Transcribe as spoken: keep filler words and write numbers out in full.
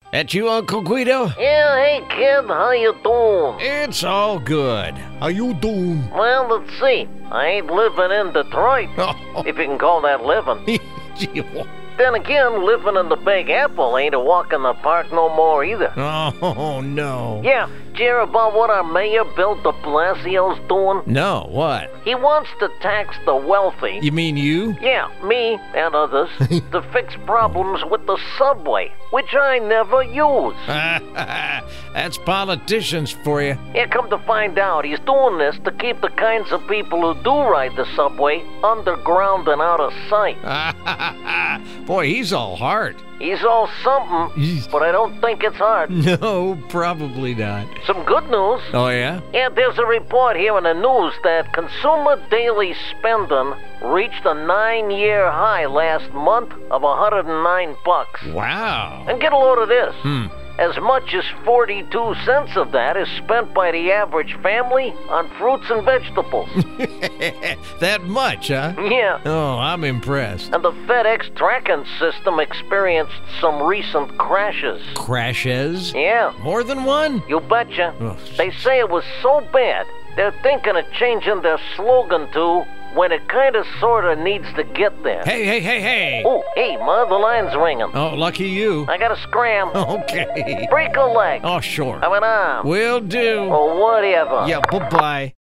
That you, Uncle Guido? Yeah, hey kid, how you doing? It's all good. How you doing? Well, let's see. I ain't living in Detroit, Oh, if you can call that living. gee, Then again, living in the Big Apple ain't a walk in the park no more either. oh, no. Yeah, did you hear about what our mayor, Bill de Blasio's doing? No, what? He wants to tax the wealthy. You mean you? Yeah, me and others, to fix problems with the subway, which I never use. That's politicians for you. Yeah, come to find out, he's doing this to keep the kinds of people who do ride the subway underground and out of sight. Boy, he's all heart. He's all something, but I don't think it's hard. No, probably not. Some good news. Oh, yeah? Yeah, there's a report here in the news that consumer daily spending reached a nine-year high last month of one hundred nine bucks. Wow. And get a load of this. Hmm. As much as forty-two cents of that is spent by the average family on fruits and vegetables. That much, huh? Yeah. Oh, I'm impressed. And the FedEx tracking system experienced some recent crashes. Crashes? Yeah, More than one? you betcha. Ugh. They say it was so bad, they're thinking of changing their slogan to when it kinda sorta needs to get there. Hey, hey, hey, hey. Oh, hey, Ma, the line's ringing. Oh, lucky you. I gotta scram. Okay. Break a leg. Oh, sure. Have an arm. Will do. Or whatever. Yeah, bye-bye.